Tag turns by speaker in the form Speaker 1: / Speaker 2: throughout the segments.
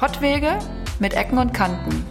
Speaker 1: Pottwege mit Ecken und Kanten.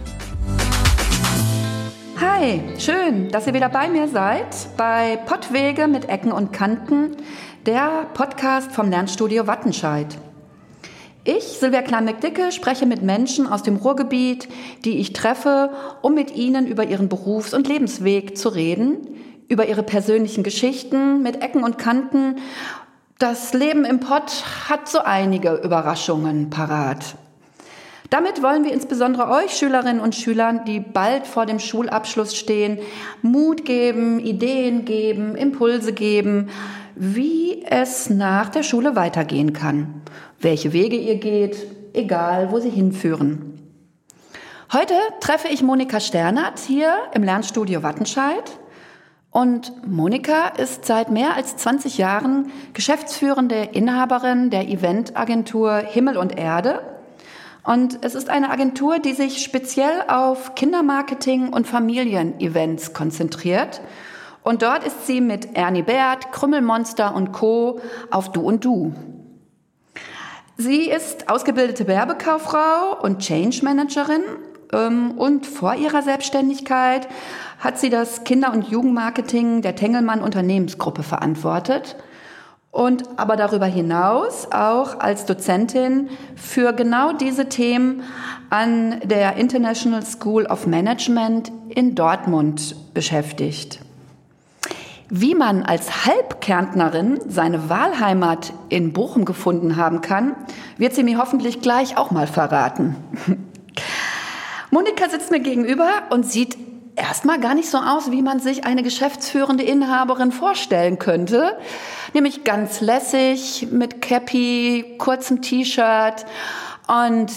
Speaker 1: Hi, schön, dass ihr wieder bei mir seid bei Pottwege mit Ecken und Kanten, der Podcast vom Lernstudio Wattenscheid. Ich, Silvia Klein-McDicke, spreche mit Menschen aus dem Ruhrgebiet, die ich treffe, um mit ihnen über ihren Berufs- und Lebensweg zu reden, über ihre persönlichen Geschichten mit Ecken und Kanten. Das Leben im Pott hat so einige Überraschungen parat. Damit wollen wir insbesondere euch Schülerinnen und Schülern, die bald vor dem Schulabschluss stehen, Mut geben, Ideen geben, Impulse geben, wie es nach der Schule weitergehen kann, welche Wege ihr geht, egal wo sie hinführen. Heute treffe ich Monika Sternert hier im Lernstudio Wattenscheid. Und Monika ist seit mehr als 20 Jahren geschäftsführende Inhaberin der Eventagentur Himmel und Erde. Und es ist eine Agentur, die sich speziell auf Kindermarketing und Familienevents konzentriert. Und dort ist sie mit Ernie Bert, Krümmelmonster und Co. auf Du und Du. Sie ist ausgebildete Werbekauffrau und Change Managerin. Und vor ihrer Selbstständigkeit hat sie das Kinder- und Jugendmarketing der Tengelmann Unternehmensgruppe verantwortet. Und aber darüber hinaus auch als Dozentin für genau diese Themen an der International School of Management in Dortmund beschäftigt. Wie man als Halbkärntnerin seine Wahlheimat in Bochum gefunden haben kann, wird sie mir hoffentlich gleich auch mal verraten. Monika sitzt mir gegenüber und sieht erstmal gar nicht so aus, wie man sich eine geschäftsführende Inhaberin vorstellen könnte. Nämlich ganz lässig, mit Cappy, kurzem T-Shirt und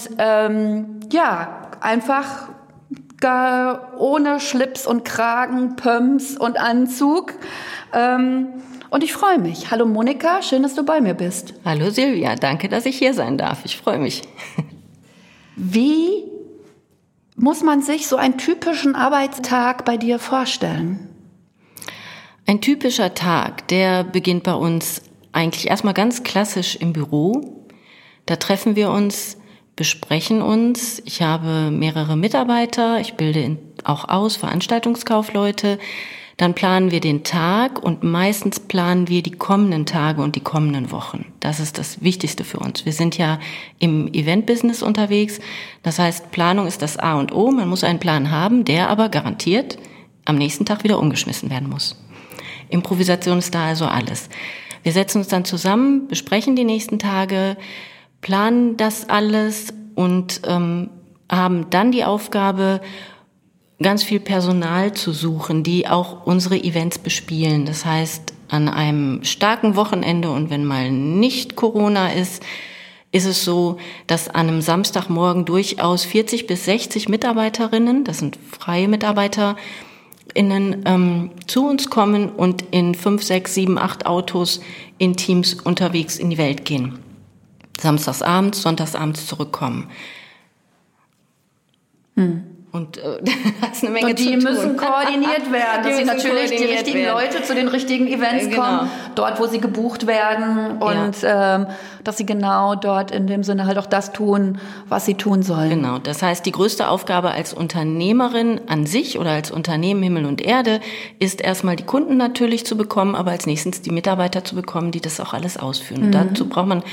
Speaker 1: einfach gar ohne Schlips und Kragen, Pumps und Anzug. Und ich freue mich. Hallo Monika, schön, dass du bei mir bist.
Speaker 2: Hallo Silvia, danke, dass ich hier sein darf. Ich freue mich.
Speaker 1: Wie muss man sich so einen typischen Arbeitstag bei dir vorstellen?
Speaker 2: Ein typischer Tag, der beginnt bei uns eigentlich erstmal ganz klassisch im Büro. Da treffen wir uns, besprechen uns. Ich habe mehrere Mitarbeiter, ich bilde auch aus Veranstaltungskaufleute. Dann planen wir den Tag und meistens planen wir die kommenden Tage und die kommenden Wochen. Das ist das Wichtigste für uns. Wir sind ja im Event-Business unterwegs. Das heißt, Planung ist das A und O. Man muss einen Plan haben, der aber garantiert am nächsten Tag wieder umgeschmissen werden muss. Improvisation ist da also alles. Wir setzen uns dann zusammen, besprechen die nächsten Tage, planen das alles und haben dann die Aufgabe, ganz viel Personal zu suchen, die auch unsere Events bespielen. Das heißt, an einem starken Wochenende und wenn mal nicht Corona ist, ist es so, dass an einem Samstagmorgen durchaus 40 bis 60 Mitarbeiterinnen, das sind freie MitarbeiterInnen, zu uns kommen und in 5, 6, 7, 8 Autos in Teams unterwegs in die Welt gehen. Samstagsabends, sonntagsabends zurückkommen. Und das ist eine Menge
Speaker 1: und die
Speaker 2: zu tun.
Speaker 1: Müssen koordiniert werden, dass sie natürlich die richtigen Leute zu den richtigen Events kommen, dort, wo sie gebucht werden und dass sie genau dort in dem Sinne halt auch das tun, was sie tun sollen.
Speaker 2: Genau, das heißt, die größte Aufgabe als Unternehmerin an sich oder als Unternehmen Himmel und Erde ist erstmal die Kunden natürlich zu bekommen, aber als nächstes die Mitarbeiter zu bekommen, die das auch alles ausführen. Und dazu braucht man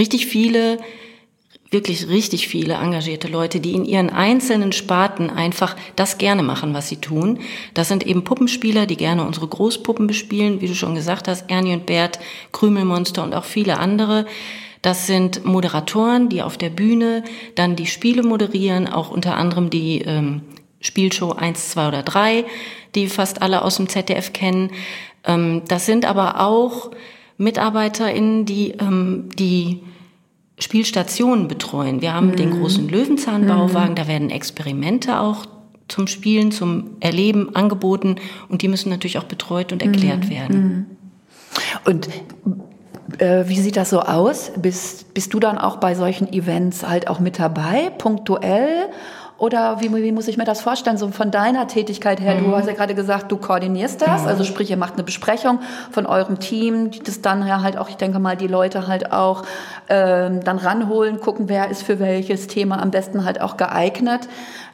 Speaker 2: wirklich richtig viele engagierte Leute, die in ihren einzelnen Sparten einfach das gerne machen, was sie tun. Das sind eben Puppenspieler, die gerne unsere Großpuppen bespielen, wie du schon gesagt hast, Ernie und Bert, Krümelmonster und auch viele andere. Das sind Moderatoren, die auf der Bühne dann die Spiele moderieren, auch unter anderem die Spielshow 1, 2 oder 3, die fast alle aus dem ZDF kennen. Das sind aber auch MitarbeiterInnen, die Spielstationen betreuen. Wir haben den großen Löwenzahn-Bauwagen, da werden Experimente auch zum Spielen, zum Erleben angeboten und die müssen natürlich auch betreut und erklärt werden.
Speaker 1: Und wie sieht das so aus? Bist du dann auch bei solchen Events halt auch mit dabei, punktuell? Oder wie muss ich mir das vorstellen, so von deiner Tätigkeit her? Du hast ja gerade gesagt, du koordinierst das, also sprich, ihr macht eine Besprechung von eurem Team, die das dann ja halt auch, ich denke mal, die Leute halt auch dann ranholen, gucken, wer ist für welches Thema am besten halt auch geeignet.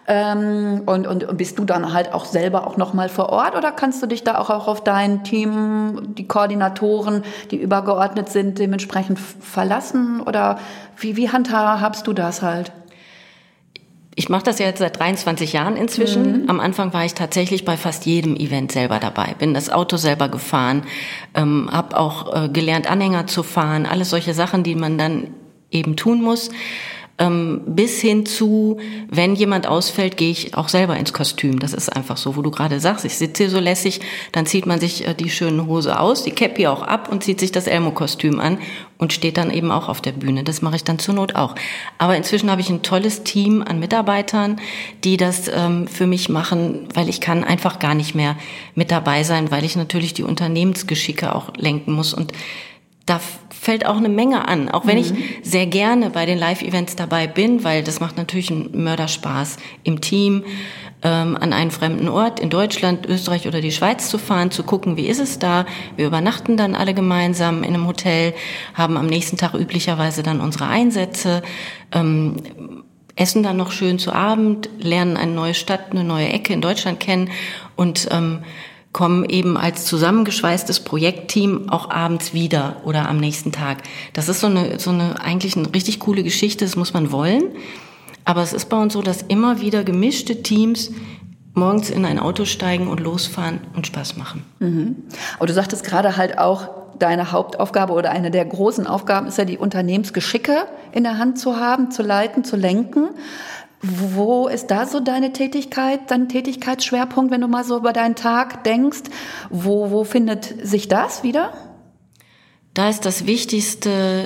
Speaker 1: Und bist du dann halt auch selber auch noch mal vor Ort oder kannst du dich da auch auf dein Team, die Koordinatoren, die übergeordnet sind, dementsprechend verlassen? Oder wie handhabst du das halt?
Speaker 2: Ich mache das ja jetzt seit 23 Jahren inzwischen. Am Anfang war ich tatsächlich bei fast jedem Event selber dabei. Bin das Auto selber gefahren, habe auch gelernt, Anhänger zu fahren, alles solche Sachen, die man dann eben tun muss. Bis hin zu, wenn jemand ausfällt, gehe ich auch selber ins Kostüm. Das ist einfach so, wo du gerade sagst, ich sitze hier so lässig, dann zieht man sich die schöne Hose aus, die Cappy auch ab und zieht sich das Elmo-Kostüm an und steht dann eben auch auf der Bühne. Das mache ich dann zur Not auch. Aber inzwischen habe ich ein tolles Team an Mitarbeitern, die das für mich machen, weil ich kann einfach gar nicht mehr mit dabei sein, weil ich natürlich die Unternehmensgeschicke auch lenken muss und da fällt auch eine Menge an, auch wenn ich sehr gerne bei den Live-Events dabei bin, weil das macht natürlich einen Mörderspaß, im Team an einen fremden Ort in Deutschland, Österreich oder die Schweiz zu fahren, zu gucken, wie ist es da. Wir übernachten dann alle gemeinsam in einem Hotel, haben am nächsten Tag üblicherweise dann unsere Einsätze, essen dann noch schön zu Abend, lernen eine neue Stadt, eine neue Ecke in Deutschland kennen und kommen eben als zusammengeschweißtes Projektteam auch abends wieder oder am nächsten Tag. Das ist so eine eigentlich eine richtig coole Geschichte, das muss man wollen. Aber es ist bei uns so, dass immer wieder gemischte Teams morgens in ein Auto steigen und losfahren und Spaß machen.
Speaker 1: Aber du sagtest gerade halt auch, deine Hauptaufgabe oder eine der großen Aufgaben ist ja, die Unternehmensgeschicke in der Hand zu haben, zu leiten, zu lenken. Wo ist da so dein Tätigkeitsschwerpunkt, wenn du mal so über deinen Tag denkst? Wo findet sich das wieder?
Speaker 2: Da ist das Wichtigste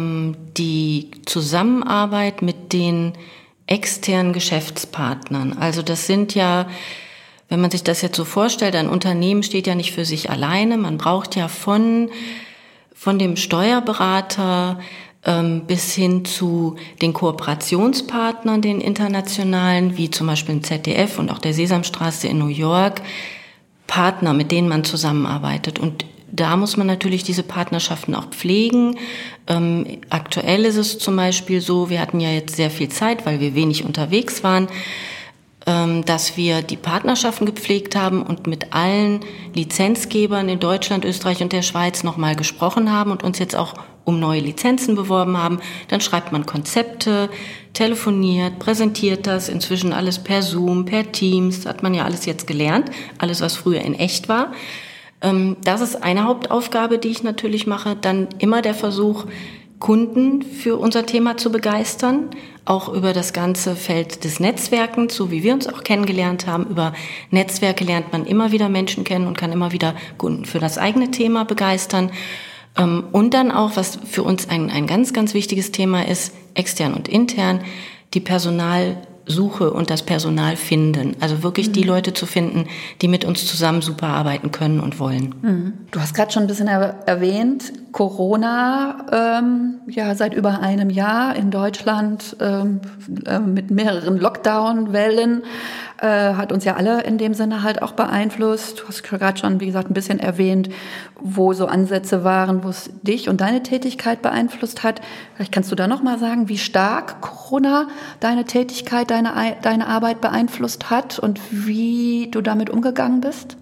Speaker 2: die Zusammenarbeit mit den externen Geschäftspartnern. Also das sind ja, wenn man sich das jetzt so vorstellt, ein Unternehmen steht ja nicht für sich alleine. Man braucht ja von dem Steuerberater bis hin zu den Kooperationspartnern, den internationalen, wie zum Beispiel im ZDF und auch der Sesamstraße in New York, Partner, mit denen man zusammenarbeitet. Und da muss man natürlich diese Partnerschaften auch pflegen. Aktuell ist es zum Beispiel so, wir hatten ja jetzt sehr viel Zeit, weil wir wenig unterwegs waren, dass wir die Partnerschaften gepflegt haben und mit allen Lizenzgebern in Deutschland, Österreich und der Schweiz nochmal gesprochen haben und uns jetzt auch um neue Lizenzen beworben haben. Dann schreibt man Konzepte, telefoniert, präsentiert das, inzwischen alles per Zoom, per Teams, hat man ja alles jetzt gelernt, alles was früher in echt war. Das ist eine Hauptaufgabe, die ich natürlich mache. Dann immer der Versuch, Kunden für unser Thema zu begeistern, auch über das ganze Feld des Netzwerkens, so wie wir uns auch kennengelernt haben. Über Netzwerke lernt man immer wieder Menschen kennen und kann immer wieder Kunden für das eigene Thema begeistern. Und dann auch, was für uns ein ganz, ganz wichtiges Thema ist, extern und intern, die Personalsuche und das Personal finden. Also wirklich die Leute zu finden, die mit uns zusammen super arbeiten können und wollen.
Speaker 1: Du hast gerade schon ein bisschen erwähnt, Corona, seit über einem Jahr in Deutschland mit mehreren Lockdown-Wellen hat uns ja alle in dem Sinne halt auch beeinflusst. Du hast gerade schon, wie gesagt, ein bisschen erwähnt, wo so Ansätze waren, wo es dich und deine Tätigkeit beeinflusst hat. Vielleicht kannst du da noch mal sagen, wie stark Corona deine Tätigkeit, deine Arbeit beeinflusst hat und wie du damit umgegangen bist?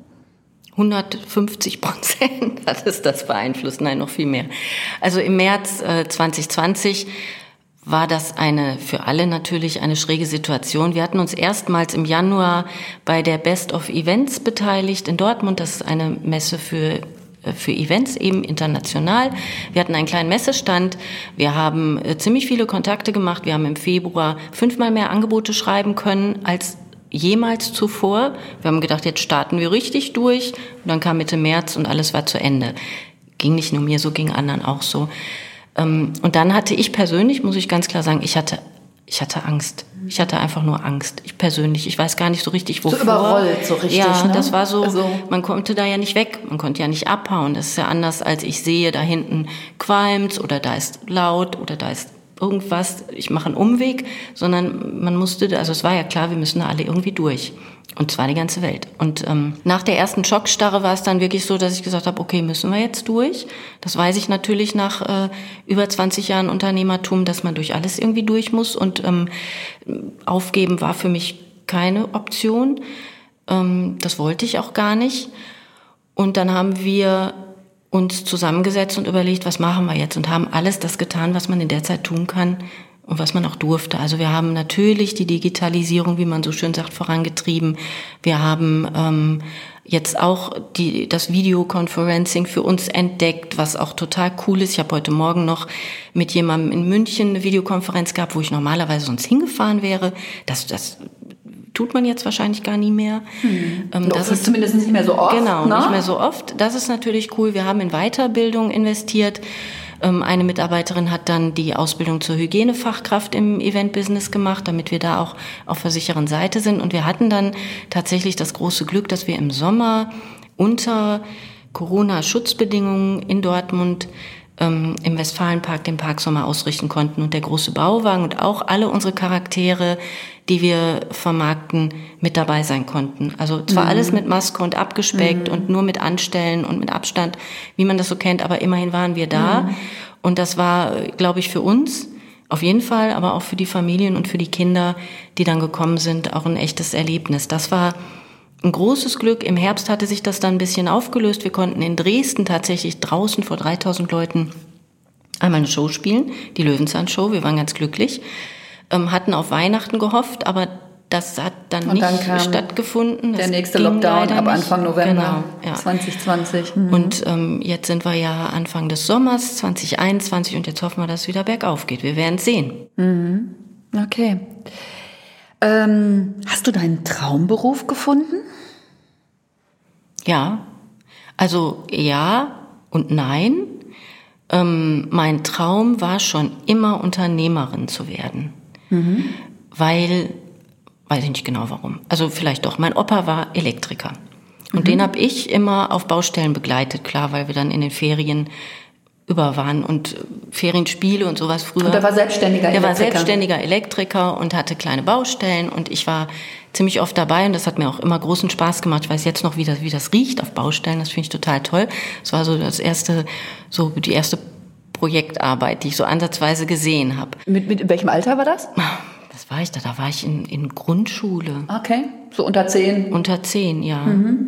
Speaker 2: 150% hat es das beeinflusst, nein, noch viel mehr. Also im März 2020 war das für alle natürlich eine schräge Situation. Wir hatten uns erstmals im Januar bei der Best of Events beteiligt in Dortmund. Das ist eine Messe für Events, eben international. Wir hatten einen kleinen Messestand. Wir haben ziemlich viele Kontakte gemacht. Wir haben im Februar 5-mal mehr Angebote schreiben können als jemals zuvor. Wir haben gedacht, jetzt starten wir richtig durch. Und dann kam Mitte März und alles war zu Ende. Ging nicht nur mir so, ging anderen auch so. Und dann hatte ich persönlich, muss ich ganz klar sagen, ich hatte Angst. Ich hatte einfach nur Angst. Ich persönlich, ich weiß gar nicht so richtig, wovor.
Speaker 1: So überrollt, so richtig,
Speaker 2: ja,
Speaker 1: ne?
Speaker 2: Das war so,
Speaker 1: also
Speaker 2: man konnte da ja nicht weg, man konnte ja nicht abhauen. Das ist ja anders, als ich sehe, da hinten qualmt's oder da ist laut oder da ist irgendwas, ich mache einen Umweg, sondern man musste, also es war ja klar, wir müssen da alle irgendwie durch. Und zwar die ganze Welt. Und nach der ersten Schockstarre war es dann wirklich so, dass ich gesagt habe, okay, müssen wir jetzt durch. Das weiß ich natürlich nach über 20 Jahren Unternehmertum, dass man durch alles irgendwie durch muss. Und aufgeben war für mich keine Option. Das wollte ich auch gar nicht. Und dann haben wir uns zusammengesetzt und überlegt, was machen wir jetzt? Und haben alles das getan, was man in der Zeit tun kann und was man auch durfte. Also wir haben natürlich die Digitalisierung, wie man so schön sagt, vorangetrieben. Wir haben jetzt auch das Videoconferencing für uns entdeckt, was auch total cool ist. Ich habe heute Morgen noch mit jemandem in München eine Videokonferenz gehabt, wo ich normalerweise sonst hingefahren wäre. Das tut man jetzt wahrscheinlich gar nie mehr.
Speaker 1: Das ist zumindest nicht mehr so oft.
Speaker 2: Genau, nicht mehr so oft. Das ist natürlich cool. Wir haben in Weiterbildung investiert. Eine Mitarbeiterin hat dann die Ausbildung zur Hygienefachkraft im Event-Business gemacht, damit wir da auch auf der sicheren Seite sind. Und wir hatten dann tatsächlich das große Glück, dass wir im Sommer unter Corona-Schutzbedingungen in Dortmund im Westfalenpark den Parksommer ausrichten konnten und der große Bauwagen und auch alle unsere Charaktere, die wir vermarkten, mit dabei sein konnten. Also zwar alles mit Maske und abgespeckt und nur mit Anstellen und mit Abstand, wie man das so kennt, aber immerhin waren wir da. Und das war, glaube ich, für uns auf jeden Fall, aber auch für die Familien und für die Kinder, die dann gekommen sind, auch ein echtes Erlebnis. Das war ein großes Glück. Im Herbst hatte sich das dann ein bisschen aufgelöst. Wir konnten in Dresden tatsächlich draußen vor 3000 Leuten einmal eine Show spielen, die Löwenzahn-Show. Wir waren ganz glücklich, hatten auf Weihnachten gehofft, aber das hat dann nicht stattgefunden.
Speaker 1: Der nächste Lockdown ab Anfang November 2020.
Speaker 2: Und jetzt sind wir ja Anfang des Sommers 2021 und jetzt hoffen wir, dass es wieder bergauf geht. Wir werden es sehen.
Speaker 1: Okay. Hast du deinen Traumberuf gefunden?
Speaker 2: Ja, also ja und nein. Mein Traum war schon immer Unternehmerin zu werden, weil, weiß ich nicht genau warum, also vielleicht doch, mein Opa war Elektriker und den habe ich immer auf Baustellen begleitet, klar, weil wir dann in den Ferien über waren und Ferienspiele und sowas früher.
Speaker 1: Und er war selbstständiger Elektriker.
Speaker 2: Er war selbstständiger Elektriker und hatte kleine Baustellen und ich war ziemlich oft dabei und das hat mir auch immer großen Spaß gemacht. Ich weiß jetzt noch, wie das riecht auf Baustellen, das finde ich total toll. Das war so die erste Projektarbeit, die ich so ansatzweise gesehen habe.
Speaker 1: Mit welchem Alter war das?
Speaker 2: Was war ich da? Da war ich in Grundschule.
Speaker 1: Okay, so unter 10?
Speaker 2: Unter 10, ja.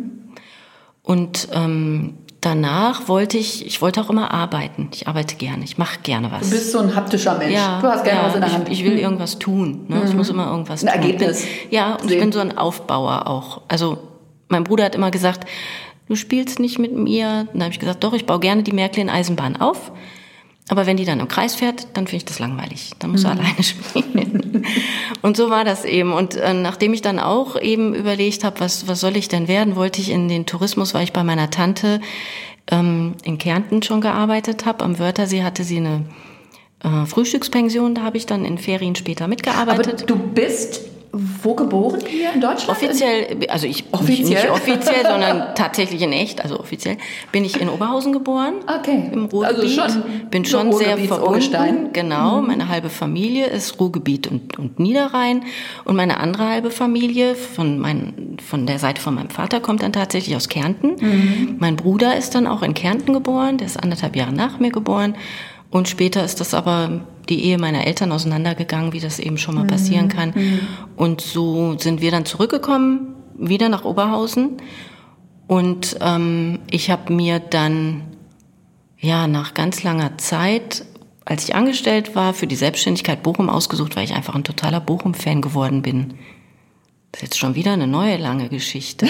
Speaker 2: Und danach wollte ich auch immer arbeiten. Ich arbeite gerne, ich mache gerne was.
Speaker 1: Du bist so ein haptischer Mensch.
Speaker 2: Ja,
Speaker 1: du hast gerne was in der Hand.
Speaker 2: Ich will irgendwas tun. Ne? Ich muss immer irgendwas tun.
Speaker 1: Ein Ergebnis.
Speaker 2: Und ich bin so ein Aufbauer auch. Also mein Bruder hat immer gesagt, du spielst nicht mit mir. Dann habe ich gesagt, doch, ich baue gerne die Märklin-Eisenbahn auf. Aber wenn die dann im Kreis fährt, dann finde ich das langweilig. Dann musst du alleine spielen. Und so war das eben. Und nachdem ich dann auch eben überlegt habe, was soll ich denn werden, wollte ich in den Tourismus, weil ich bei meiner Tante in Kärnten schon gearbeitet habe. Am Wörthersee hatte sie eine Frühstückspension. Da habe ich dann in Ferien später mitgearbeitet.
Speaker 1: Aber du bist wo geboren hier in Deutschland?
Speaker 2: Offiziell, also nicht offiziell, sondern tatsächlich in echt, also offiziell, bin ich in Oberhausen geboren.
Speaker 1: Okay.
Speaker 2: Im Ruhrgebiet. Also bin schon sehr verbunden. Genau, meine halbe Familie ist Ruhrgebiet und Niederrhein und meine andere halbe Familie von der Seite von meinem Vater kommt dann tatsächlich aus Kärnten. Mein Bruder ist dann auch in Kärnten geboren, der ist 1,5 Jahre nach mir geboren. Und später ist das aber die Ehe meiner Eltern auseinandergegangen, wie das eben schon mal passieren kann. Und so sind wir dann zurückgekommen, wieder nach Oberhausen. Und ich habe mir dann, nach ganz langer Zeit, als ich angestellt war, für die Selbstständigkeit Bochum ausgesucht, weil ich einfach ein totaler Bochum-Fan geworden bin. Das ist jetzt schon wieder eine neue lange Geschichte.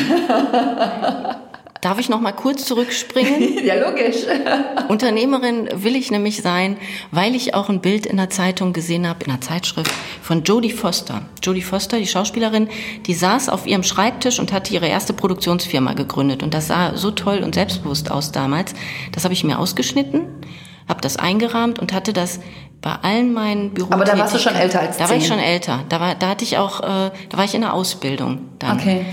Speaker 2: Darf ich noch mal kurz zurückspringen?
Speaker 1: Ja, logisch.
Speaker 2: Unternehmerin will ich nämlich sein, weil ich auch ein Bild in der Zeitung gesehen habe, in einer Zeitschrift, von Jodie Foster. Jodie Foster, die Schauspielerin, die saß auf ihrem Schreibtisch und hatte ihre erste Produktionsfirma gegründet. Und das sah so toll und selbstbewusst aus damals. Das habe ich mir ausgeschnitten, habe das eingerahmt und hatte das bei allen meinen Büros.
Speaker 1: Aber da warst du schon älter als 10?
Speaker 2: Da war ich schon älter. Da war ich in der Ausbildung dann.
Speaker 1: Okay.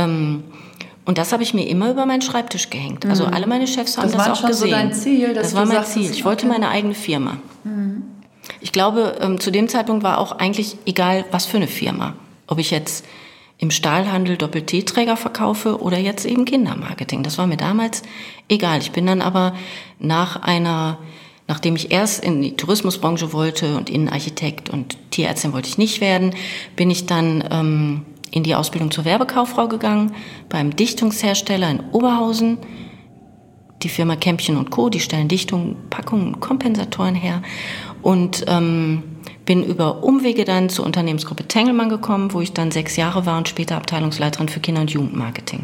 Speaker 2: Und das habe ich mir immer über meinen Schreibtisch gehängt. Also alle meine Chefs haben das auch gesehen.
Speaker 1: Das war schon so dein Ziel?
Speaker 2: Das war mein Ziel. Ich wollte meine eigene Firma. Ich glaube, zu dem Zeitpunkt war auch eigentlich egal, was für eine Firma. Ob ich jetzt im Stahlhandel Doppel-T-Träger verkaufe oder jetzt eben Kindermarketing. Das war mir damals egal. Ich bin dann aber nachdem ich erst in die Tourismusbranche wollte und Innenarchitekt und Tierärztin wollte ich nicht werden, bin ich dann in die Ausbildung zur Werbekauffrau gegangen, beim Dichtungshersteller in Oberhausen. Die Firma Kämpchen & Co., die stellen Dichtungen, Packungen, Kompensatoren her. Und bin über Umwege dann zur Unternehmensgruppe Tengelmann gekommen, wo ich dann 6 Jahre war und später Abteilungsleiterin für Kinder- und Jugendmarketing.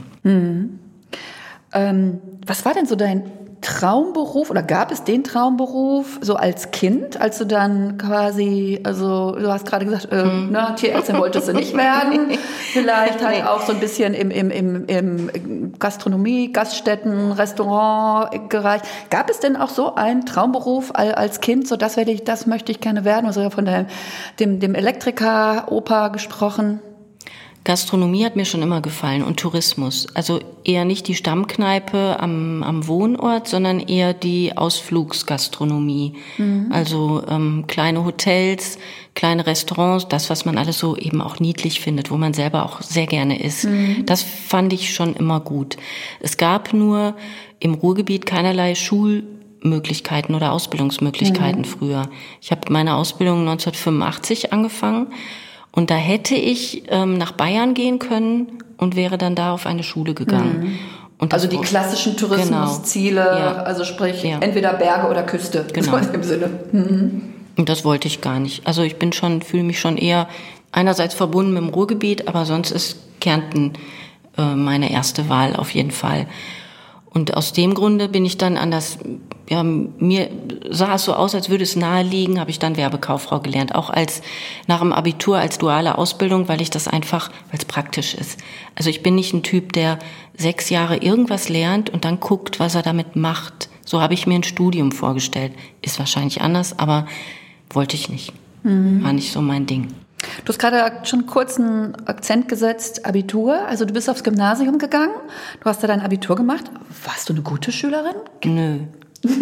Speaker 1: Was war denn so dein Traumberuf oder gab es den Traumberuf so als Kind, als du dann quasi, also du hast gerade gesagt, Tierärztin wolltest du nicht werden, vielleicht halt auch so ein bisschen im Gastronomie, Gaststätten, Restaurant-Bereich. Gab es denn auch so einen Traumberuf als Kind, so das möchte ich gerne werden? Also von dem Elektriker-Opa gesprochen.
Speaker 2: Gastronomie hat mir schon immer gefallen und Tourismus. Also eher nicht die Stammkneipe am Wohnort, sondern eher die Ausflugsgastronomie. Also kleine Hotels, kleine Restaurants, das, was man alles so eben auch niedlich findet, wo man selber auch sehr gerne isst. Das fand ich schon immer gut. Es gab nur im Ruhrgebiet keinerlei Schulmöglichkeiten oder Ausbildungsmöglichkeiten früher. Ich habe meine Ausbildung 1985 angefangen. Und da hätte ich nach Bayern gehen können und wäre dann da auf eine Schule gegangen. Und also die klassischen Tourismusziele,
Speaker 1: genau. Also sprich entweder Berge oder Küste,
Speaker 2: genau.
Speaker 1: So im Sinne.
Speaker 2: Und das wollte ich gar nicht. Also ich fühle mich schon eher einerseits verbunden mit dem Ruhrgebiet, aber sonst ist Kärnten meine erste Wahl auf jeden Fall. Und aus dem Grunde bin ich dann mir sah es so aus, als würde es nahe liegen, habe ich dann Werbekauffrau gelernt. Auch nach dem Abitur als duale Ausbildung, weil es praktisch ist. Also ich bin nicht ein Typ, der 6 Jahre irgendwas lernt und dann guckt, was er damit macht. So habe ich mir ein Studium vorgestellt. Ist wahrscheinlich anders, aber wollte ich nicht. War nicht so mein Ding.
Speaker 1: Du hast gerade schon kurz einen Akzent gesetzt, Abitur. Also du bist aufs Gymnasium gegangen, du hast da dein Abitur gemacht. Warst du eine gute Schülerin?
Speaker 2: Nö.
Speaker 1: Gibt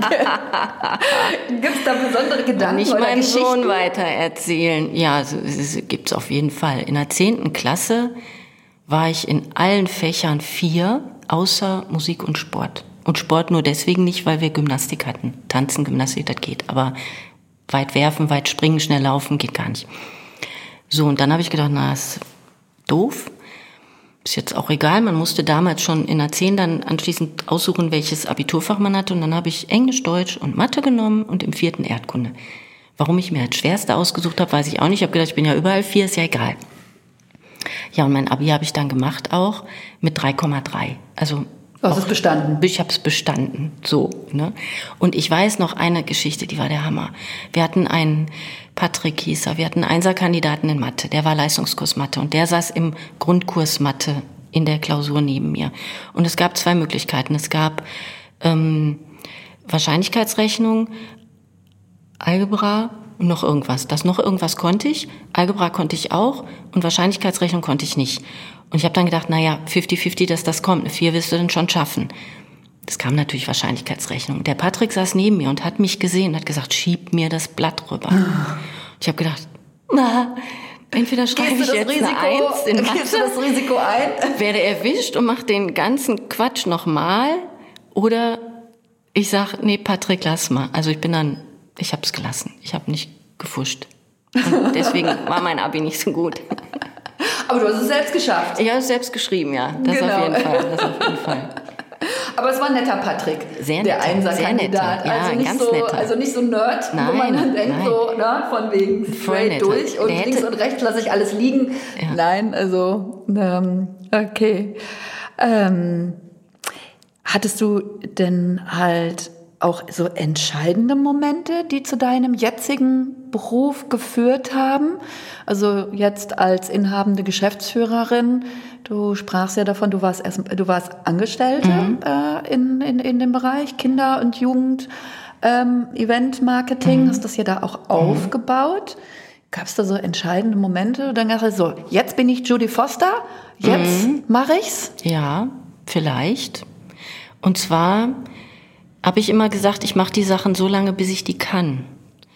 Speaker 1: es da besondere Gedanken
Speaker 2: nicht
Speaker 1: oder
Speaker 2: meinen
Speaker 1: Geschichten?
Speaker 2: Sohn weiter erzählen. Ja, gibt es auf jeden Fall. In der 10. Klasse war ich in allen Fächern 4, außer Musik und Sport. Und Sport nur deswegen nicht, weil wir Gymnastik hatten. Tanzen, Gymnastik, das geht. Aber weit werfen, weit springen, schnell laufen, geht gar nicht. So, und dann habe ich gedacht, ist doof. Ist jetzt auch egal. Man musste damals schon in der 10 dann anschließend aussuchen, welches Abiturfach man hatte. Und dann habe ich Englisch, Deutsch und Mathe genommen und im 4. Erdkunde. Warum ich mir das Schwerste ausgesucht habe, weiß ich auch nicht. Ich habe gedacht, ich bin ja überall 4, ist ja egal. Ja, und mein Abi habe ich dann gemacht auch mit 3,3. Also
Speaker 1: du hast es bestanden.
Speaker 2: Ich habe es bestanden, so. Ne? Und ich weiß noch eine Geschichte, die war der Hammer. Wir hatten einen Patrick hieß er, wir hatten einen Einserkandidaten in Mathe, der war Leistungskurs Mathe und der saß im Grundkurs Mathe in der Klausur neben mir. Und es gab 2 Möglichkeiten. Es gab Wahrscheinlichkeitsrechnung, Algebra und noch irgendwas. Das noch irgendwas konnte ich, Algebra konnte ich auch und Wahrscheinlichkeitsrechnung konnte ich nicht. Und ich habe dann gedacht, 50-50, dass das kommt. Eine 4 wirst du dann schon schaffen. Das kam natürlich Wahrscheinlichkeitsrechnung. Der Patrick saß neben mir und hat mich gesehen und hat gesagt, schieb mir das Blatt rüber. Ich habe gedacht, entweder schreibe ich jetzt eine 1 in Mathe,
Speaker 1: gehst du das Risiko ein?
Speaker 2: werde erwischt und mache den ganzen Quatsch nochmal. Oder ich sage, nee, Patrick, lass mal. Also ich habe es gelassen. Ich habe nicht gefuscht. Und deswegen war mein Abi nicht so gut.
Speaker 1: Aber du hast es selbst geschafft.
Speaker 2: Ich habe es selbst geschrieben, ja. Das auf jeden Fall.
Speaker 1: Aber es war ein netter Patrick,
Speaker 2: sehr
Speaker 1: der
Speaker 2: netter,
Speaker 1: Einserkandidat.
Speaker 2: Ja,
Speaker 1: also nicht
Speaker 2: ganz
Speaker 1: so,
Speaker 2: netter.
Speaker 1: Also nicht so Nerd, wo man dann denkt, von wegen straight durch und links und rechts lasse ich alles liegen. Ja. Nein, also okay. Hattest du denn halt auch so entscheidende Momente, die zu deinem jetzigen Beruf geführt haben? Also jetzt als inhabende Geschäftsführerin, du sprachst ja davon, du warst Angestellte in dem Bereich Kinder- und Jugend Event-Marketing, hast das ja da auch aufgebaut. Gab es da so entscheidende Momente? Und dann dachte ich so, jetzt bin ich Judy Foster, jetzt mache ich's?
Speaker 2: Ja, vielleicht. Und zwar habe ich immer gesagt, ich mache die Sachen so lange, bis ich die kann.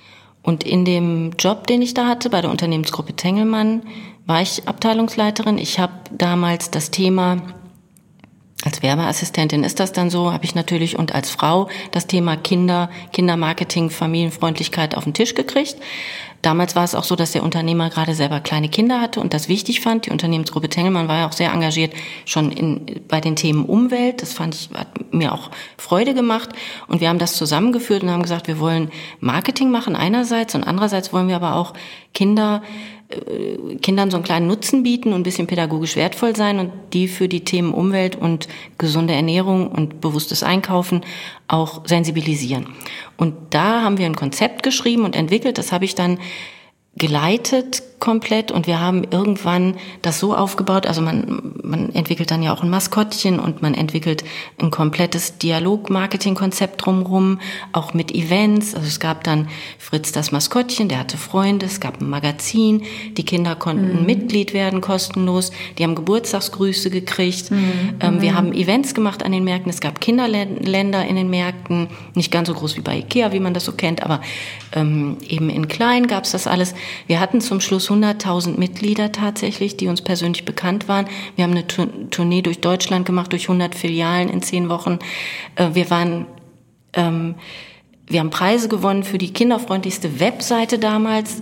Speaker 2: Und in dem Job, den ich da hatte, bei der Unternehmensgruppe Tengelmann, war ich Abteilungsleiterin. Ich habe damals das Thema, als Werbeassistentin ist das dann so, habe ich natürlich, und als Frau das Thema Kindermarketing, Familienfreundlichkeit auf den Tisch gekriegt. Damals war es auch so, dass der Unternehmer gerade selber kleine Kinder hatte und das wichtig fand. Die Unternehmensgruppe Tengelmann war ja auch sehr engagiert schon bei den Themen Umwelt. Das hat mir auch Freude gemacht. Und wir haben das zusammengeführt und haben gesagt, wir wollen Marketing machen einerseits und andererseits wollen wir aber auch Kindern so einen kleinen Nutzen bieten und ein bisschen pädagogisch wertvoll sein und die für die Themen Umwelt und gesunde Ernährung und bewusstes Einkaufen auch sensibilisieren. Und da haben wir ein Konzept geschrieben und entwickelt, das habe ich dann geleitet komplett und wir haben irgendwann das so aufgebaut, also man entwickelt dann ja auch ein Maskottchen und man entwickelt ein komplettes Dialog-Marketing-Konzept drumherum, auch mit Events. Also es gab dann Fritz das Maskottchen, der hatte Freunde, es gab ein Magazin, die Kinder konnten Mitglied werden kostenlos, die haben Geburtstagsgrüße gekriegt. Wir haben Events gemacht an den Märkten, es gab Kinderländer in den Märkten, nicht ganz so groß wie bei Ikea, wie man das so kennt, aber eben in klein gab es das alles. Wir hatten zum Schluss 100.000 Mitglieder tatsächlich, die uns persönlich bekannt waren. Wir haben eine Tournee durch Deutschland gemacht, durch 100 Filialen in 10 Wochen. Wir haben Preise gewonnen für die kinderfreundlichste Webseite damals.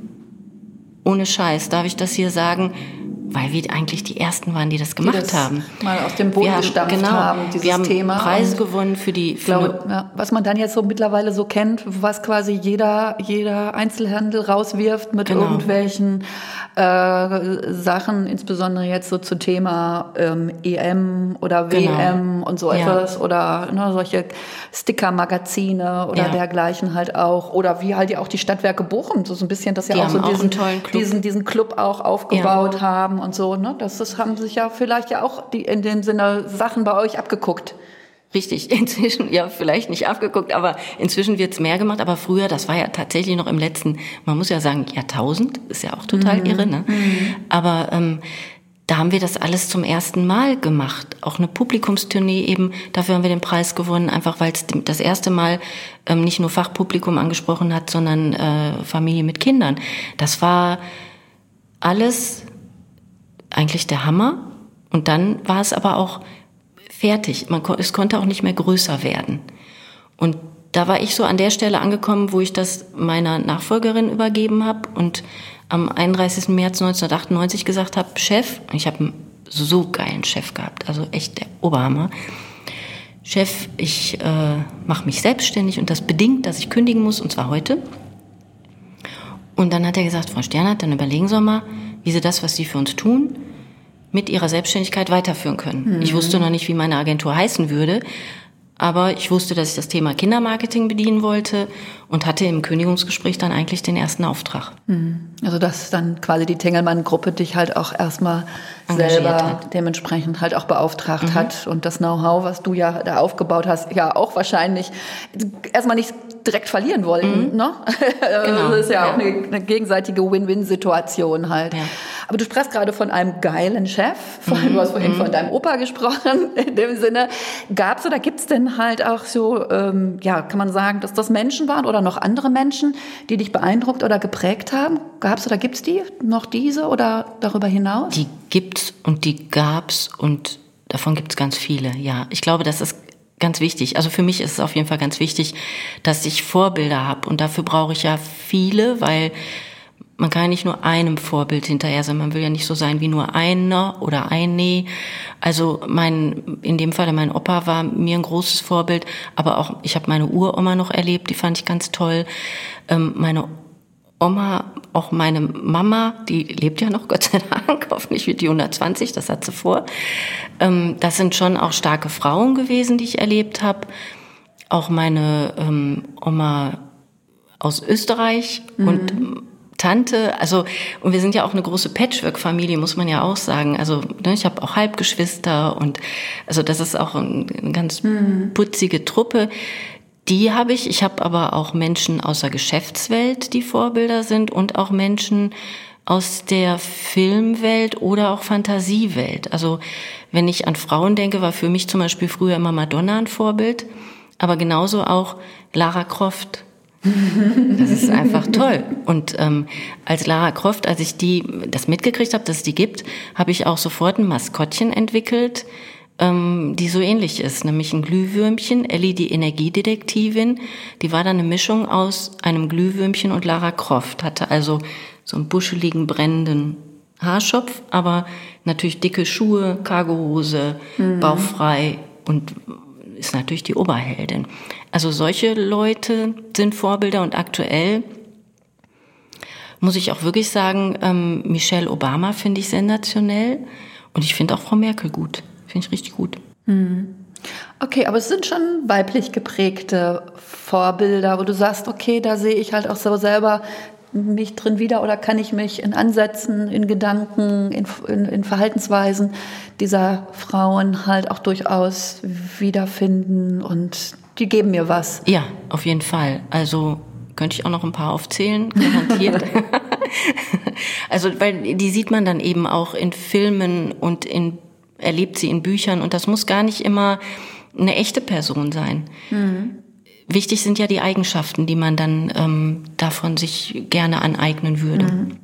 Speaker 2: Ohne Scheiß, darf ich das hier sagen? Weil wir eigentlich die Ersten waren, die das gemacht haben.
Speaker 1: Mal aus dem Boden gestampft haben, dieses
Speaker 2: wir haben
Speaker 1: Thema.
Speaker 2: Preise gewonnen für die...
Speaker 1: Ich glaube, ja, was man dann jetzt so mittlerweile so kennt, was quasi jeder Einzelhandel rauswirft mit irgendwelchen Sachen, insbesondere jetzt so zu Thema EM oder WM und so etwas oder solche Sticker-Magazine oder dergleichen halt auch. Oder wie halt ja auch die Stadtwerke Bochum, so ein bisschen, dass ja auch so diesen Club auch aufgebaut haben und so. Ne? Das haben sich ja vielleicht ja auch in dem Sinne Sachen bei euch abgeguckt.
Speaker 2: Richtig, inzwischen, ja, vielleicht nicht abgeguckt, aber inzwischen wird's mehr gemacht. Aber früher, das war ja tatsächlich noch im letzten, man muss ja sagen, Jahrtausend, ist ja auch total irre, ne? Aber da haben wir das alles zum ersten Mal gemacht. Auch eine Publikumstournee eben, dafür haben wir den Preis gewonnen, einfach weil es das erste Mal nicht nur Fachpublikum angesprochen hat, sondern Familie mit Kindern. Das war alles eigentlich der Hammer. Und dann war es aber auch fertig. Es konnte auch nicht mehr größer werden. Und da war ich so an der Stelle angekommen, wo ich das meiner Nachfolgerin übergeben habe und am 31. März 1998 gesagt habe, Chef, ich habe einen so geilen Chef gehabt, also echt der Oberhammer. Chef, ich mache mich selbstständig und das bedingt, dass ich kündigen muss, und zwar heute. Und dann hat er gesagt, Frau Sternert, dann überlegen Sie mal, wie Sie das, was Sie für uns tun, mit ihrer Selbstständigkeit weiterführen können. Ich wusste noch nicht, wie meine Agentur heißen würde, aber ich wusste, dass ich das Thema Kindermarketing bedienen wollte und hatte im Kündigungsgespräch dann eigentlich den ersten Auftrag.
Speaker 1: Also dass dann quasi die Tengelmann-Gruppe dich halt auch erstmal selber dementsprechend halt auch beauftragt hat und das Know-how, was du ja da aufgebaut hast, ja auch wahrscheinlich erstmal nicht direkt verlieren wollten. Ne? Genau. Das ist ja auch eine gegenseitige Win-Win-Situation halt. Ja. Aber du sprachst gerade von einem geilen Chef, du hast vorhin von deinem Opa gesprochen, in dem Sinne. Gab's oder gibt's denn halt auch so, kann man sagen, dass das Menschen waren oder noch andere Menschen, die dich beeindruckt oder geprägt haben? Gab's oder gibt's die noch diese oder darüber hinaus?
Speaker 2: Die gibt's und die gab's und davon gibt's ganz viele, ja. Ich glaube, das ist ganz wichtig. Also für mich ist es auf jeden Fall ganz wichtig, dass ich Vorbilder habe. Und dafür brauche ich ja viele, weil man kann ja nicht nur einem Vorbild hinterher sein. Man will ja nicht so sein wie nur einer oder eine. Also in dem Fall mein Opa war mir ein großes Vorbild. Aber auch, ich habe meine Uroma noch erlebt, die fand ich ganz toll. Meine Oma, auch meine Mama, die lebt ja noch, Gott sei Dank, hoffentlich wird die 120, das hat sie vor. Das sind schon auch starke Frauen gewesen, die ich erlebt habe. Auch meine Oma aus Österreich und Tante, und wir sind ja auch eine große Patchwork-Familie, muss man ja auch sagen. Also ich habe auch Halbgeschwister und also das ist auch eine ganz putzige Truppe. Die habe ich. Ich habe aber auch Menschen aus der Geschäftswelt, die Vorbilder sind, und auch Menschen aus der Filmwelt oder auch Fantasiewelt. Also wenn ich an Frauen denke, war für mich zum Beispiel früher immer Madonna ein Vorbild, aber genauso auch Lara Croft. Das ist einfach toll. Und als Lara Croft, als ich das mitgekriegt habe, dass es die gibt, habe ich auch sofort ein Maskottchen entwickelt, die so ähnlich ist, nämlich ein Glühwürmchen, Ellie die Energiedetektivin. Die war dann eine Mischung aus einem Glühwürmchen und Lara Croft, hatte also so einen buscheligen, brennenden Haarschopf, aber natürlich dicke Schuhe, Cargohose, bauchfrei und ist natürlich die Oberheldin. Also solche Leute sind Vorbilder und aktuell muss ich auch wirklich sagen, Michelle Obama finde ich sensationell und ich finde auch Frau Merkel gut. Finde ich richtig gut.
Speaker 1: Okay, aber es sind schon weiblich geprägte Vorbilder, wo du sagst, okay, da sehe ich halt auch so selber mich drin wieder oder kann ich mich in Ansätzen, in Gedanken, in Verhaltensweisen dieser Frauen halt auch durchaus wiederfinden und die geben mir was.
Speaker 2: Ja, auf jeden Fall. Also könnte ich auch noch ein paar aufzählen, garantiert. Also, weil die sieht man dann eben auch in Filmen und erlebt sie in Büchern und das muss gar nicht immer eine echte Person sein. Wichtig sind ja die Eigenschaften, die man dann davon sich gerne aneignen würde.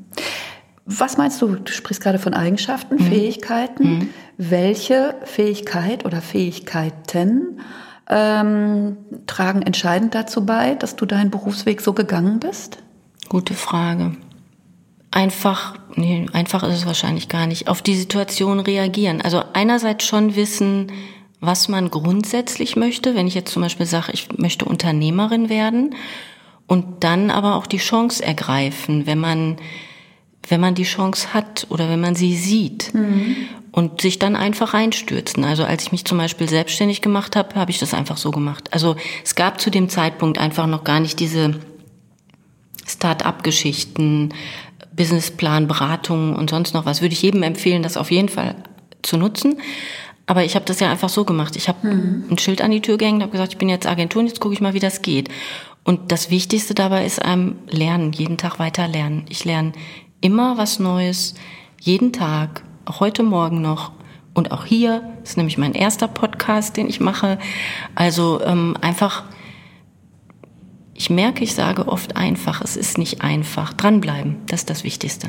Speaker 1: Was meinst du? Du sprichst gerade von Eigenschaften, Fähigkeiten. Welche Fähigkeit oder Fähigkeiten tragen entscheidend dazu bei, dass du deinen Berufsweg so gegangen bist?
Speaker 2: Gute Frage. Einfach ist es wahrscheinlich gar nicht. Auf die Situation reagieren. Also einerseits schon wissen, was man grundsätzlich möchte. Wenn ich jetzt zum Beispiel sage, ich möchte Unternehmerin werden und dann aber auch die Chance ergreifen, wenn man die Chance hat oder wenn man sie sieht und sich dann einfach reinstürzen. Also als ich mich zum Beispiel selbstständig gemacht habe, habe ich das einfach so gemacht. Also es gab zu dem Zeitpunkt einfach noch gar nicht diese Start-up-Geschichten, Businessplan, Beratungen und sonst noch was. Würde ich jedem empfehlen, das auf jeden Fall zu nutzen. Aber ich habe das ja einfach so gemacht. Ich habe ein Schild an die Tür gehängt und habe gesagt, ich bin jetzt Agentur und jetzt gucke ich mal, wie das geht. Und das Wichtigste dabei ist einem Lernen, jeden Tag weiter lernen. Ich lerne immer was Neues, jeden Tag, auch heute Morgen noch. Und auch hier, das ist nämlich mein erster Podcast, den ich mache. Also einfach, ich merke, ich sage oft einfach, es ist nicht einfach. Dranbleiben, das ist das Wichtigste.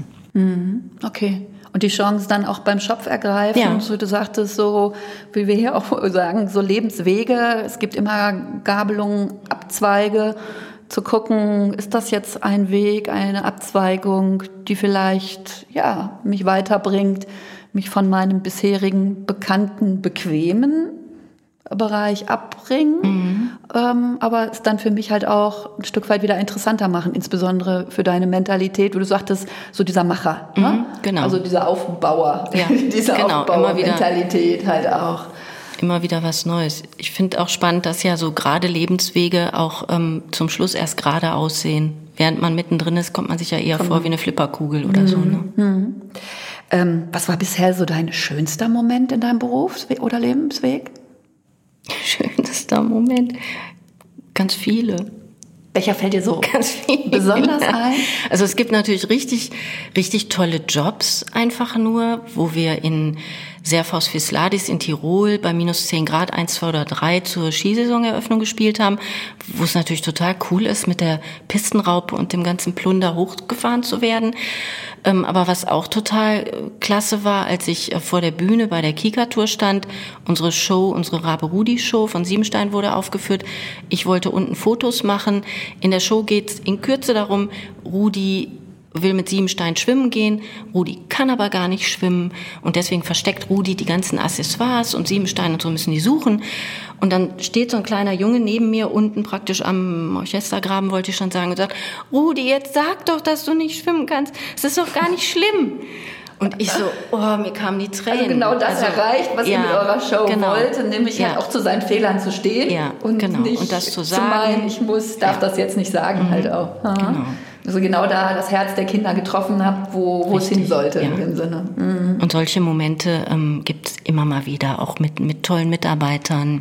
Speaker 1: Okay. Und die Chance dann auch beim Schopf ergreifen,
Speaker 2: Ja.
Speaker 1: so du sagtest, so wie wir hier auch sagen, so Lebenswege, es gibt immer Gabelungen, Abzweige, zu gucken, ist das jetzt ein Weg, eine Abzweigung, die vielleicht mich weiterbringt, mich von meinem bisherigen bekannten, bequemen Bereich abbringen, aber es dann für mich halt auch ein Stück weit wieder interessanter machen, insbesondere für deine Mentalität, wo du sagtest, so dieser Macher, ne?
Speaker 2: Genau.
Speaker 1: Also dieser Aufbauer, diese Aufbauer-Mentalität halt auch.
Speaker 2: Immer wieder was Neues. Ich finde auch spannend, dass ja so gerade Lebenswege auch zum Schluss erst gerade aussehen. Während man mittendrin ist, kommt man sich ja eher vor wie eine Flipperkugel oder so. Ne?
Speaker 1: Was war bisher so dein schönster Moment in deinem Berufs- oder Lebensweg?
Speaker 2: Schönster Moment. Ganz viele.
Speaker 1: Welcher fällt dir so
Speaker 2: Ganz viele.
Speaker 1: besonders ein?
Speaker 2: Also es gibt natürlich richtig, richtig tolle Jobs einfach nur, wo wir in Serfaus Fisladis in Tirol bei minus 10 Grad 1, 2 oder 3 zur Skisaisoneröffnung gespielt haben, wo es natürlich total cool ist, mit der Pistenraupe und dem ganzen Plunder hochgefahren zu werden. Aber was auch total klasse war, als ich vor der Bühne bei der Kika-Tour stand, unsere Rabe-Rudi-Show von Siebenstein wurde aufgeführt. Ich wollte unten Fotos machen. In der Show geht's in Kürze darum, Rudi will mit Siebenstein schwimmen gehen. Rudi kann aber gar nicht schwimmen und deswegen versteckt Rudi die ganzen Accessoires und Siebenstein und so müssen die suchen. Und dann steht so ein kleiner Junge neben mir unten praktisch am Orchestergraben, wollte ich schon sagen, und sagt, Rudi, jetzt sag doch, dass du nicht schwimmen kannst. Es ist doch gar nicht schlimm. Und ich so, mir kamen die Tränen.
Speaker 1: Also genau das erreicht, was ihr mit eurer Show wollte, nämlich halt auch zu seinen Fehlern zu stehen und nicht
Speaker 2: und das zu sagen.
Speaker 1: meinen, ich darf das jetzt nicht sagen halt auch.
Speaker 2: Genau.
Speaker 1: Also genau da das Herz der Kinder getroffen habt, wo es hin sollte in dem Sinne.
Speaker 2: Und solche Momente gibt es immer mal wieder, auch mit tollen Mitarbeitern.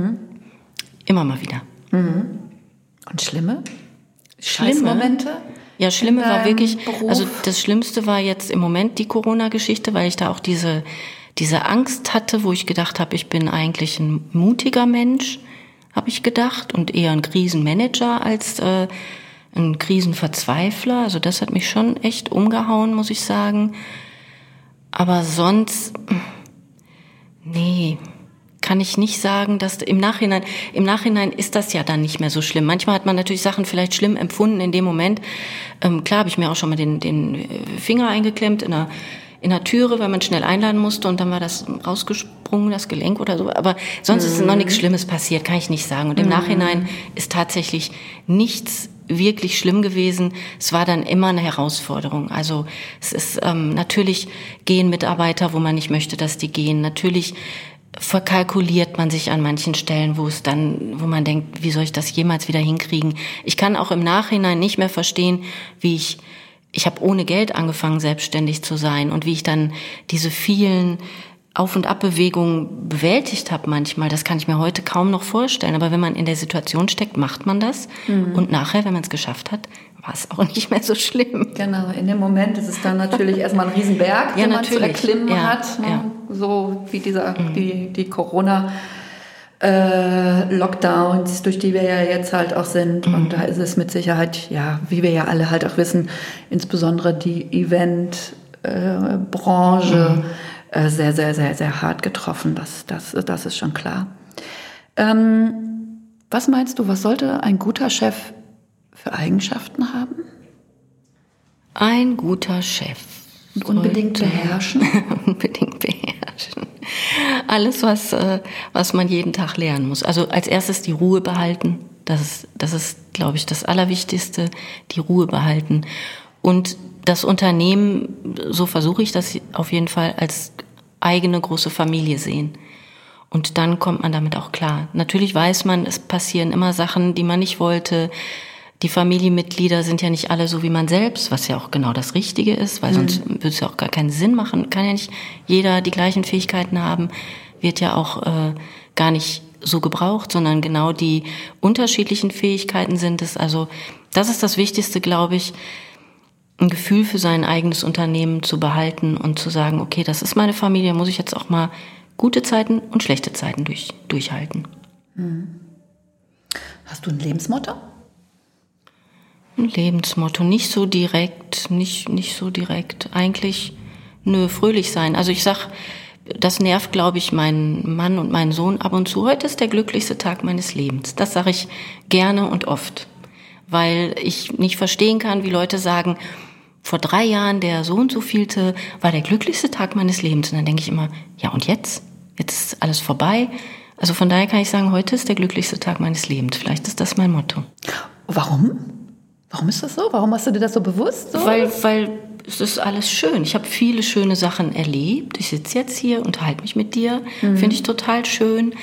Speaker 2: Immer mal wieder.
Speaker 1: Und schlimme Momente?
Speaker 2: Ja, Schlimme war wirklich,
Speaker 1: Beruf?
Speaker 2: also das Schlimmste war jetzt im Moment die Corona-Geschichte, weil ich da auch diese Angst hatte, wo ich gedacht habe, ich bin eigentlich ein mutiger Mensch, habe ich gedacht, und eher ein Krisenmanager als ein Krisenverzweifler. Also das hat mich schon echt umgehauen, muss ich sagen. Aber sonst, nee, kann ich nicht sagen, dass im Nachhinein ist das ja dann nicht mehr so schlimm. Manchmal hat man natürlich Sachen vielleicht schlimm empfunden in dem Moment. Klar habe ich mir auch schon mal den Finger eingeklemmt in der Türe, weil man schnell einladen musste, und dann war das rausgesprungen, das Gelenk oder so. Aber sonst ist noch nichts Schlimmes passiert, kann ich nicht sagen. Und im Nachhinein ist tatsächlich nichts wirklich schlimm gewesen. Es war dann immer eine Herausforderung. Also es ist natürlich gehen Mitarbeiter, wo man nicht möchte, dass die gehen. Natürlich verkalkuliert man sich an manchen Stellen, wo man denkt, wie soll ich das jemals wieder hinkriegen? Ich kann auch im Nachhinein nicht mehr verstehen, wie ich habe ohne Geld angefangen, selbstständig zu sein, und wie ich dann diese vielen Auf- und Abbewegungen bewältigt habe manchmal. Das kann ich mir heute kaum noch vorstellen. Aber wenn man in der Situation steckt, macht man das. Und nachher, wenn man es geschafft hat, war es auch nicht mehr so schlimm.
Speaker 1: Genau, in dem Moment ist es dann natürlich erstmal ein Riesenberg, den man zu erklimmen hat. Ne?
Speaker 2: Ja.
Speaker 1: So wie die Corona Lockdowns, durch die wir ja jetzt halt auch sind. Und da ist es mit Sicherheit, ja, wie wir ja alle halt auch wissen, insbesondere die Eventbranche sehr, sehr, sehr, sehr hart getroffen. Das ist schon klar. Was meinst du, was sollte ein guter Chef für Eigenschaften haben?
Speaker 2: Ein guter Chef.
Speaker 1: Unbedingt beherrschen?
Speaker 2: Unbedingt beherrschen. Alles, was man jeden Tag lernen muss. Also als erstes die Ruhe behalten. Das ist, glaube ich, das Allerwichtigste. Die Ruhe behalten. Und das Unternehmen, so versuche ich das auf jeden Fall, als eigene große Familie sehen. Und dann kommt man damit auch klar. Natürlich weiß man, es passieren immer Sachen, die man nicht wollte. Die Familienmitglieder sind ja nicht alle so wie man selbst, was ja auch genau das Richtige ist, weil sonst würde es ja auch gar keinen Sinn machen. Kann ja nicht jeder die gleichen Fähigkeiten haben, wird ja auch gar nicht so gebraucht, sondern genau die unterschiedlichen Fähigkeiten sind es. Also das ist das Wichtigste, glaube ich, ein Gefühl für sein eigenes Unternehmen zu behalten und zu sagen, okay, das ist meine Familie, muss ich jetzt auch mal gute Zeiten und schlechte Zeiten durchhalten.
Speaker 1: Hast du ein Lebensmotto?
Speaker 2: Ein Lebensmotto, nicht so direkt. Eigentlich, fröhlich sein. Also ich sag, das nervt, glaube ich, meinen Mann und meinen Sohn ab und zu. Heute ist der glücklichste Tag meines Lebens. Das sage ich gerne und oft. Weil ich nicht verstehen kann, wie Leute sagen, vor 3 Jahren, der so und so vielte, war der glücklichste Tag meines Lebens. Und dann denke ich immer, ja und jetzt? Jetzt ist alles vorbei. Also von daher kann ich sagen, heute ist der glücklichste Tag meines Lebens. Vielleicht ist das mein Motto.
Speaker 1: Warum? Warum ist das so? Warum hast du dir das so bewusst? So?
Speaker 2: Weil es ist alles schön. Ich habe viele schöne Sachen erlebt. Ich sitze jetzt hier, unterhalte mich mit dir. Finde ich total schön.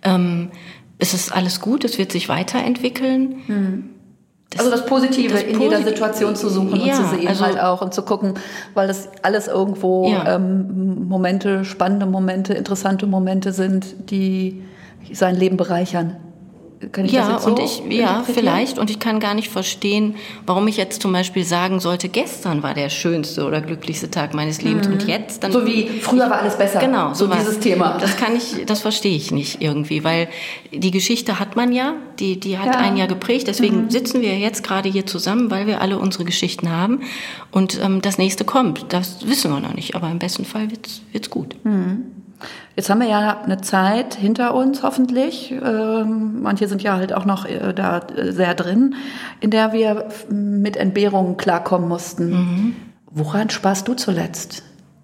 Speaker 2: Es ist alles gut, es wird sich weiterentwickeln.
Speaker 1: Also das Positive in jeder Situation zu suchen und zu sehen also, halt auch und zu gucken, weil das alles irgendwo spannende Momente, interessante Momente sind, die sein Leben bereichern. Kann ich das jetzt so
Speaker 2: vielleicht. Und ich kann gar nicht verstehen, warum ich jetzt zum Beispiel sagen sollte, gestern war der schönste oder glücklichste Tag meines Lebens und jetzt dann.
Speaker 1: So wie früher war alles besser.
Speaker 2: Genau,
Speaker 1: so dieses Thema.
Speaker 2: Das verstehe ich nicht irgendwie, weil die Geschichte hat man ja, die hat einen ja geprägt. Deswegen sitzen wir jetzt gerade hier zusammen, weil wir alle unsere Geschichten haben. Und das nächste kommt. Das wissen wir noch nicht, aber im besten Fall wird's gut.
Speaker 1: Jetzt haben wir ja eine Zeit hinter uns, hoffentlich. Manche sind ja halt auch noch da sehr drin, in der wir mit Entbehrungen klarkommen mussten. Woran sparst du zuletzt?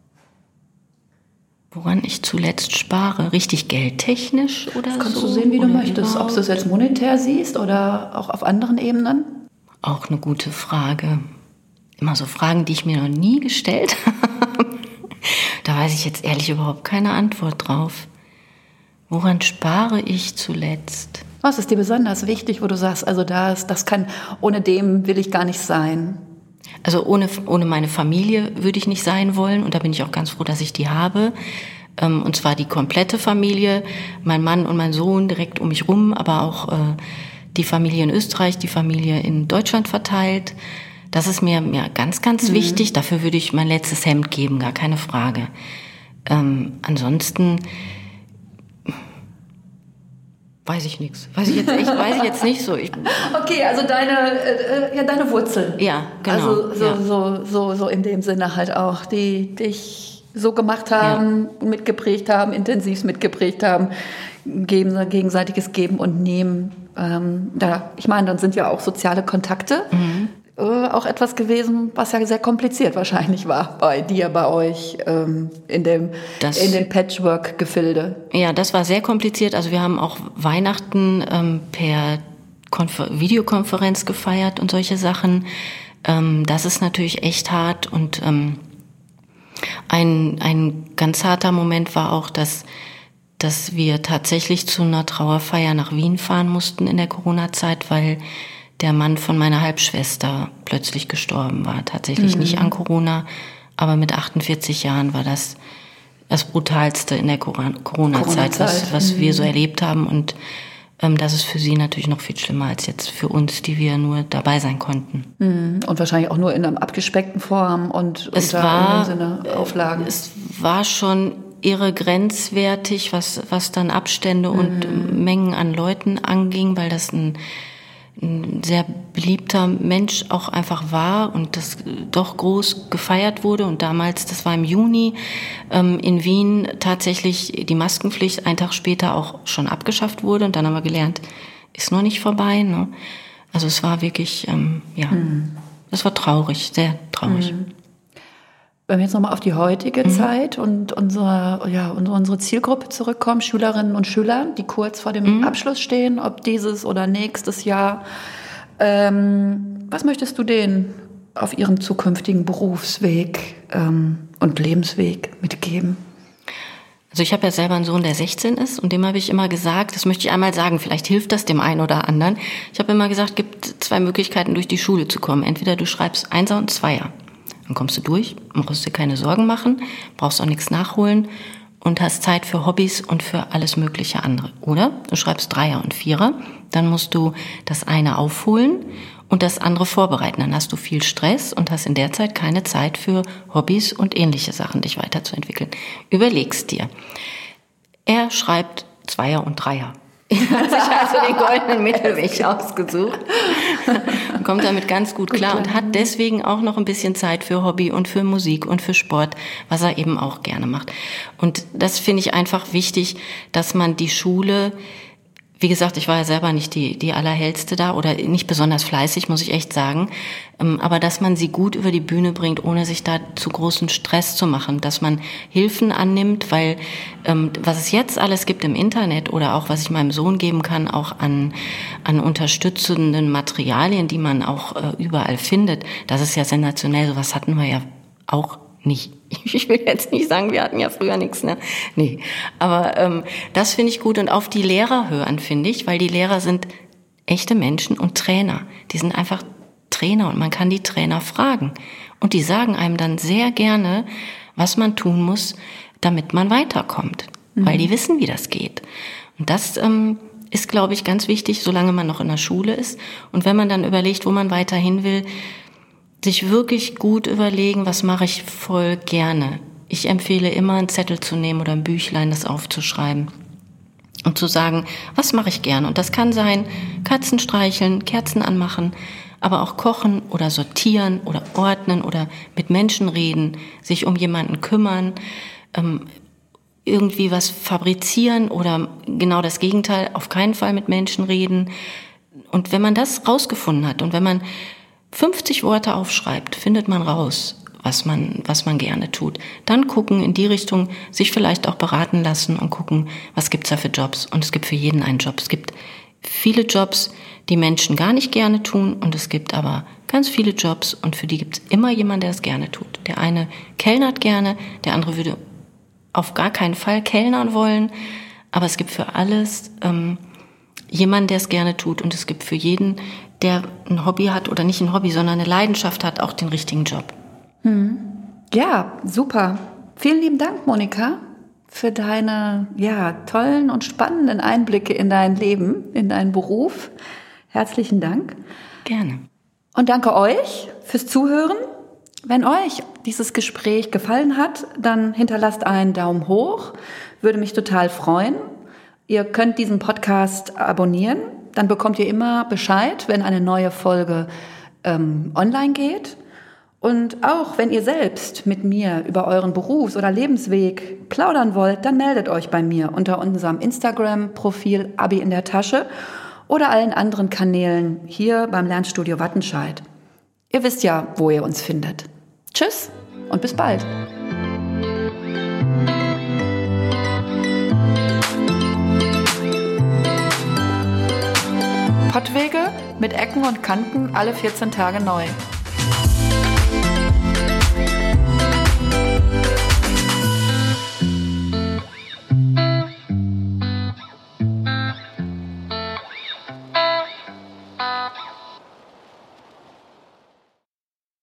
Speaker 2: Woran ich zuletzt spare? Richtig geldtechnisch oder so?
Speaker 1: Das kannst du sehen, wie du möchtest. Ob du es jetzt monetär siehst oder auch auf anderen Ebenen?
Speaker 2: Auch eine gute Frage. Immer so Fragen, die ich mir noch nie gestellt habe. Da weiß ich jetzt ehrlich überhaupt keine Antwort drauf. Woran spare ich zuletzt?
Speaker 1: Was ist dir besonders wichtig, wo du sagst, also das kann, ohne dem will ich gar nicht sein?
Speaker 2: Also ohne meine Familie würde ich nicht sein wollen und da bin ich auch ganz froh, dass ich die habe. Und zwar die komplette Familie, mein Mann und mein Sohn direkt um mich rum, aber auch die Familie in Österreich, die Familie in Deutschland verteilt. Das ist mir ganz, ganz wichtig. Dafür würde ich mein letztes Hemd geben, gar keine Frage. Weiß ich nichts. Weiß ich jetzt nicht so.
Speaker 1: Okay, also deine Wurzeln.
Speaker 2: Ja, genau.
Speaker 1: Also so in dem Sinne halt auch, die dich so gemacht haben, mitgeprägt haben, intensiv mitgeprägt haben, gegenseitiges Geben und Nehmen. Ich meine, dann sind ja auch soziale Kontakte auch etwas gewesen, was ja sehr kompliziert wahrscheinlich war bei dir, bei euch in den Patchwork-Gefilde.
Speaker 2: Ja, das war sehr kompliziert. Also wir haben auch Weihnachten per Videokonferenz gefeiert und solche Sachen. Das ist natürlich echt hart. Und ein ganz harter Moment war auch, dass wir tatsächlich zu einer Trauerfeier nach Wien fahren mussten in der Corona-Zeit, weil der Mann von meiner Halbschwester plötzlich gestorben war. Tatsächlich nicht an Corona, aber mit 48 Jahren war das Brutalste in der Corona-Zeit, was wir so erlebt haben. Und das ist für sie natürlich noch viel schlimmer als jetzt für uns, die wir nur dabei sein konnten.
Speaker 1: Und wahrscheinlich auch nur in einer abgespeckten Form und unter in dem Sinne Auflagen. Es
Speaker 2: war schon irre grenzwertig, was dann Abstände und Mengen an Leuten anging, weil das ein sehr beliebter Mensch auch einfach war und das doch groß gefeiert wurde. Und damals, das war im Juni, in Wien tatsächlich die Maskenpflicht einen Tag später auch schon abgeschafft wurde. Und dann haben wir gelernt, ist noch nicht vorbei. Ne? Also es war wirklich, es war traurig, sehr traurig.
Speaker 1: Wenn wir jetzt nochmal auf die heutige Zeit und unsere Zielgruppe zurückkommen, Schülerinnen und Schüler, die kurz vor dem Abschluss stehen, ob dieses oder nächstes Jahr, was möchtest du denen auf ihrem zukünftigen Berufsweg und Lebensweg mitgeben?
Speaker 2: Also ich habe ja selber einen Sohn, der 16 ist und dem habe ich immer gesagt, das möchte ich einmal sagen, vielleicht hilft das dem einen oder anderen. Ich habe immer gesagt, es gibt 2 Möglichkeiten, durch die Schule zu kommen. Entweder du schreibst 1er und 2er. Dann kommst du durch, brauchst dir keine Sorgen machen, brauchst auch nichts nachholen und hast Zeit für Hobbys und für alles mögliche andere. Oder du schreibst 3er und 4er, dann musst du das eine aufholen und das andere vorbereiten. Dann hast du viel Stress und hast in der Zeit keine Zeit für Hobbys und ähnliche Sachen, dich weiterzuentwickeln. Überlegst dir. Er schreibt 2er und 3er. Er hat sich also den goldenen Mittelweg ausgesucht und kommt damit ganz gut klar und hat deswegen auch noch ein bisschen Zeit für Hobby und für Musik und für Sport, was er eben auch gerne macht. Und das finde ich einfach wichtig, dass man die Schule, wie gesagt, ich war ja selber nicht die allerhellste da oder nicht besonders fleißig, muss ich echt sagen, aber dass man sie gut über die Bühne bringt, ohne sich da zu großen Stress zu machen, dass man Hilfen annimmt, weil was es jetzt alles gibt im Internet oder auch was ich meinem Sohn geben kann, auch an unterstützenden Materialien, die man auch überall findet, das ist ja sensationell, sowas hatten wir ja auch nicht. Ich will jetzt nicht sagen, wir hatten ja früher nichts, ne? Nee. Aber das finde ich gut und auf die Lehrer hören, finde ich, weil die Lehrer sind echte Menschen und Trainer. Die sind einfach Trainer und man kann die Trainer fragen. Und die sagen einem dann sehr gerne, was man tun muss, damit man weiterkommt. Weil die wissen, wie das geht. Und das ist, glaube ich, ganz wichtig, solange man noch in der Schule ist. Und wenn man dann überlegt, wo man weiterhin will, sich wirklich gut überlegen, was mache ich voll gerne. Ich empfehle immer, einen Zettel zu nehmen oder ein Büchlein, das aufzuschreiben und zu sagen, was mache ich gerne. Und das kann sein, Katzen streicheln, Kerzen anmachen, aber auch kochen oder sortieren oder ordnen oder mit Menschen reden, sich um jemanden kümmern, irgendwie was fabrizieren oder genau das Gegenteil, auf keinen Fall mit Menschen reden. Und wenn man das rausgefunden hat und wenn man 50 Worte aufschreibt, findet man raus, was man gerne tut. Dann gucken in die Richtung, sich vielleicht auch beraten lassen und gucken, was gibt's da für Jobs. Und es gibt für jeden einen Job. Es gibt viele Jobs, die Menschen gar nicht gerne tun und es gibt aber ganz viele Jobs und für die gibt's immer jemanden, der das gerne tut. Der eine kellnert gerne, der andere würde auf gar keinen Fall kellnern wollen, aber es gibt für alles jemanden, der es gerne tut und es gibt für jeden, der ein Hobby hat oder nicht ein Hobby, sondern eine Leidenschaft hat, auch den richtigen Job.
Speaker 1: Ja, super. Vielen lieben Dank, Monika, für deine tollen und spannenden Einblicke in dein Leben, in deinen Beruf. Herzlichen Dank.
Speaker 2: Gerne.
Speaker 1: Und danke euch fürs Zuhören. Wenn euch dieses Gespräch gefallen hat, dann hinterlasst einen Daumen hoch. Würde mich total freuen. Ihr könnt diesen Podcast abonnieren, dann bekommt ihr immer Bescheid, wenn eine neue Folge online geht. Und auch wenn ihr selbst mit mir über euren Berufs- oder Lebensweg plaudern wollt, dann meldet euch bei mir unter unserem Instagram-Profil Abi in der Tasche oder allen anderen Kanälen hier beim Lernstudio Wattenscheid. Ihr wisst ja, wo ihr uns findet. Tschüss und bis bald. Pottwege mit Ecken und Kanten alle 14 Tage neu.